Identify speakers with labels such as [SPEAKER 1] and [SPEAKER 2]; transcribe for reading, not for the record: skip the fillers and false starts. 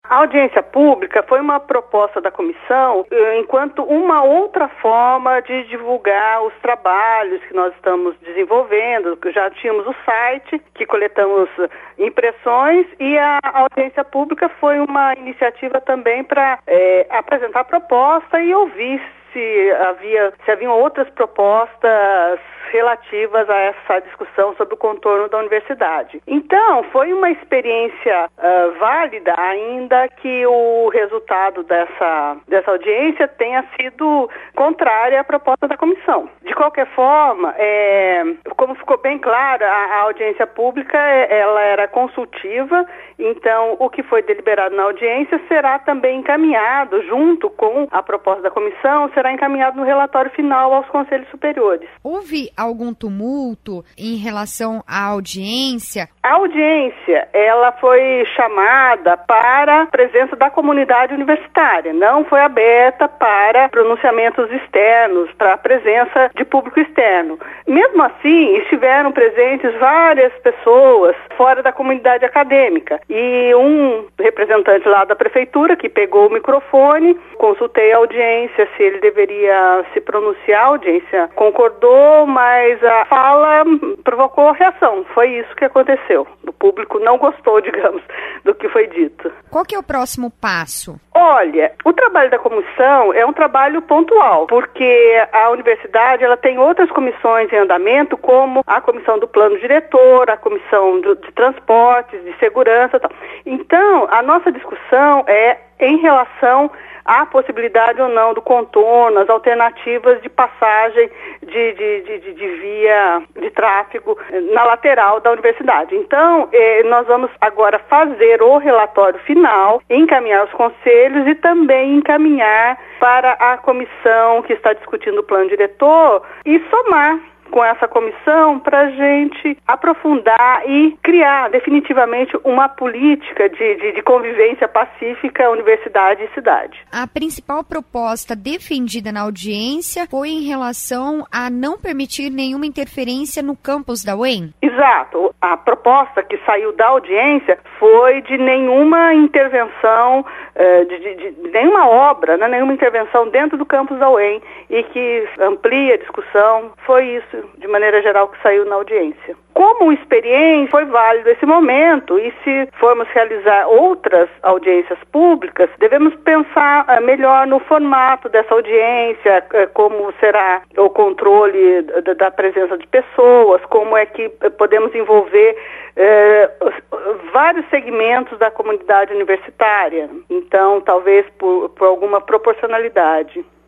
[SPEAKER 1] A audiência pública foi uma proposta da comissão enquanto uma outra forma de divulgar os trabalhos que nós estamos desenvolvendo. Já tínhamos o site, que coletamos impressões, e a audiência pública foi uma iniciativa também para apresentar a proposta e ouvir se haviam outras propostas relativas a essa discussão sobre o contorno da universidade. Então, foi uma experiência válida, ainda que o resultado dessa audiência tenha sido contrária à proposta da comissão. De qualquer forma, como ficou bem claro, a audiência pública ela era consultiva, então o que foi deliberado na audiência será também encaminhado, junto com a proposta da comissão, será encaminhado no relatório final aos conselhos superiores.
[SPEAKER 2] Houve algum tumulto em relação à audiência?
[SPEAKER 1] A audiência, ela foi chamada para a presença da comunidade universitária, não foi aberta para pronunciamentos externos, para a presença de público externo. Mesmo assim, estiveram presentes várias pessoas fora da comunidade acadêmica e um representante lá da prefeitura que pegou o microfone, consultei a audiência se ele deveria se pronunciar, a audiência concordou, mas a fala provocou reação. Foi isso que aconteceu. O público não gostou, digamos, do que foi dito.
[SPEAKER 2] Qual que é o próximo passo?
[SPEAKER 1] Olha, o trabalho da comissão é um trabalho pontual, porque a universidade ela tem outras comissões em andamento, como a comissão do plano diretor, a comissão de transportes, de segurança e tal. Então, a nossa discussão é em relação à possibilidade ou não do contorno, as alternativas de passagem de via de tráfego na lateral da universidade. Então, nós vamos agora fazer o relatório final, encaminhar os conselhos e também encaminhar para a comissão que está discutindo o plano diretor e somar com essa comissão para a gente aprofundar e criar definitivamente uma política de convivência pacífica universidade e cidade.
[SPEAKER 2] A principal proposta defendida na audiência foi em relação a não permitir nenhuma interferência no campus da UEM?
[SPEAKER 1] Exato. A proposta que saiu da audiência foi de nenhuma intervenção, de nenhuma obra, né, nenhuma intervenção dentro do campus da UEM e que amplia a discussão. Foi isso, de maneira geral, que saiu na audiência. Como experiência, foi válido esse momento e se formos realizar outras audiências públicas, devemos pensar melhor no formato dessa audiência, como será o controle da presença de pessoas, como é que podemos envolver vários segmentos da comunidade universitária. Então, talvez por alguma proporcionalidade.